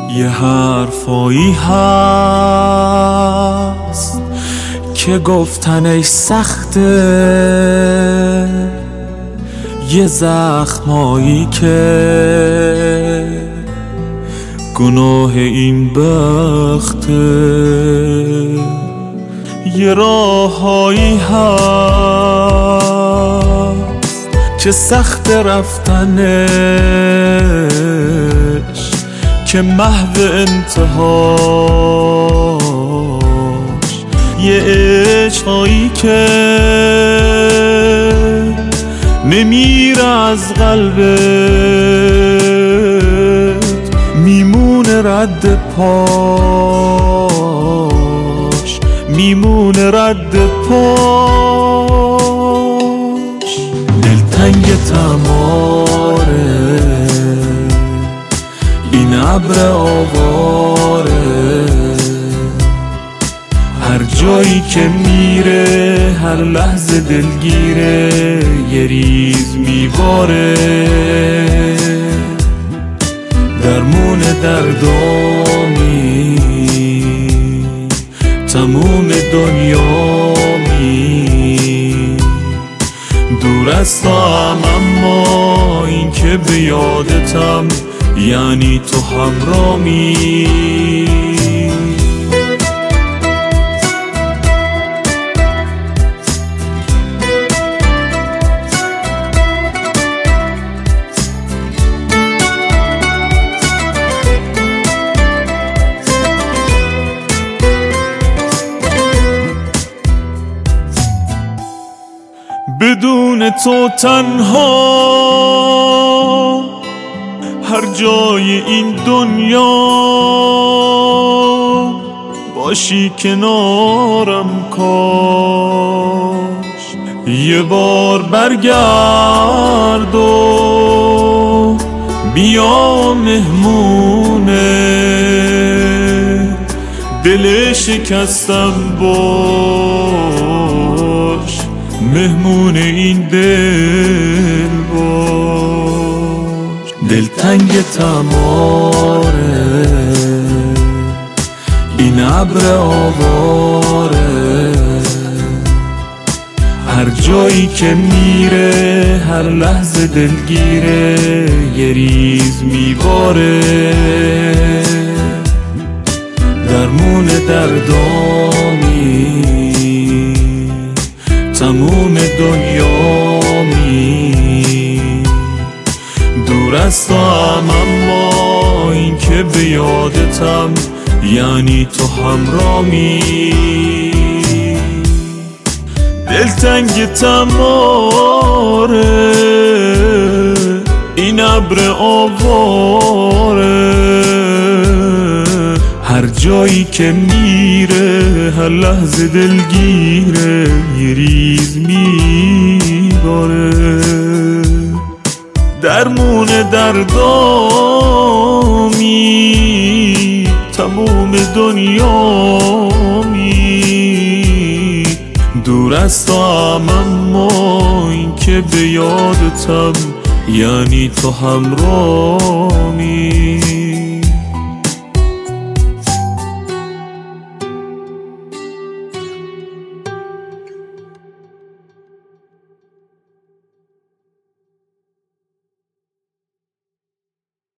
یه حرفایی هست که گفتنش سخته، یه زخمایی که گناه این بخته، یه راهایی هست که سخت رفتنش، که محو انتهاش یه عشقایی که نمیره از قلبت، میمونه رد پاش، میمونه رد پاش. دلتنگ تماره این ابر آواره، هر جایی که میره هر لحظه دلگیره، یه ریز میباره. درمون دردامی تموم دنیامی، دور از توام اما این که به یادتم یعنی تو همرامی. بدون تو تنها هر جای این دنیا، باشی کنارم کاش. یه بار برگرد و بیا مهمونه، دل شکستم باش، مهمون این دل باش. دلتنگ تماره این ابر آواره، هر جایی که میره هر لحظه دلگیره، یه ریز میباره. درمون دردامی تموم دنیامی، دور از توام اما این که به یادتم یعنی تو همرامی. دلتنگ تماره این ابر آواره، هر جایی که میره هر لحظه دلگیره، یه ریز میباره. درمون دردامی تموم دنیامی، دور از توام اما این که به یادتم یعنی تو همرامی.